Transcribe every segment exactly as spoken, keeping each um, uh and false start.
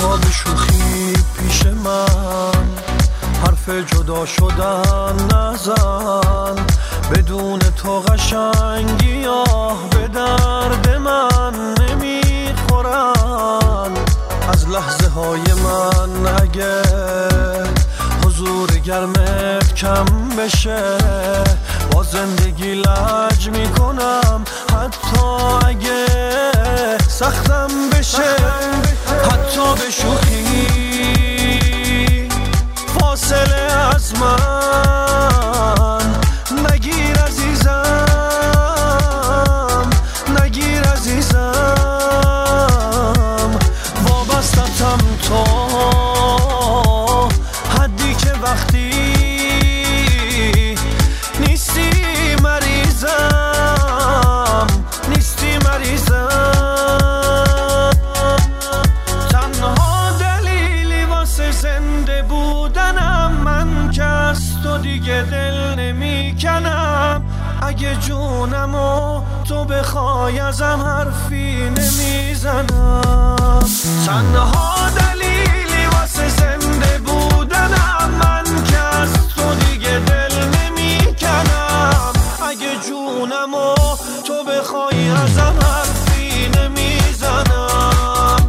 حتی به شوخی پیش من حرف جدا شدن نزن، بدون تو قشنگی آه به درد من نمیخورن. از لحظه های من اگه حضور گرمت کم بشه، با زندگی لج میکنم حتی اگه سختم بشه. حتی به شوخی فاصله از من نگیر عزیزم، نگیر عزیزم. وابستتم تو حدی که وقتی نیستی مریضم، نیستی مریضم. تنها دلیلی واسه زنده بودنم من که از تو دیگه دل نمیکنم. اگه جونمو تو بخوای ازم حرفی نمیزنم. تنها دلیلی واسه زنده بودنم من که از تو دیگه دل نمیکنم. اگه جونمو تو بخوای ازم حرفی نمیزنم.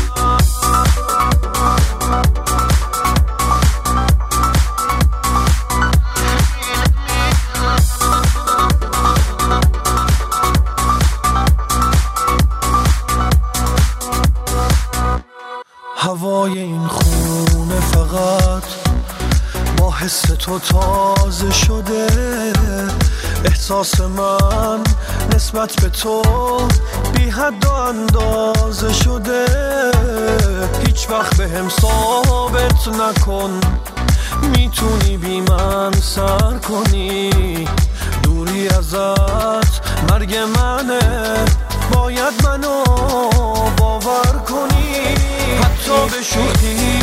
هوای این خونه فقط با حس تو تازه شده. احساس من نسبت به تو بی حد و اندازه شده. هیچ وقت به هم ثابت نکن میتونی بی من سر کنی. دوری ازت مرگ منه، باید منو باور کنی. حتی به شوخی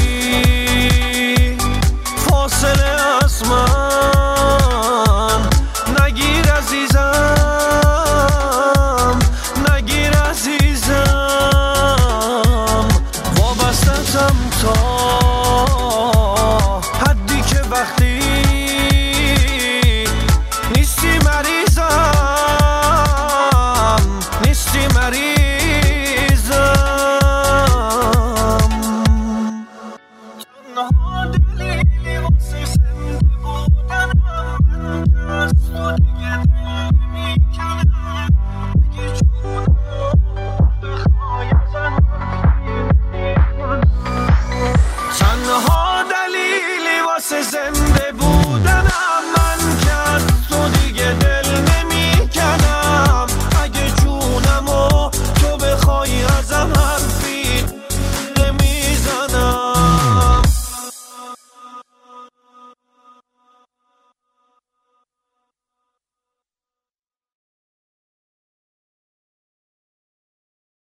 فاصله از من نگیر عزیزم، نگیر عزیزم. وابستتم تا حدی که وقتی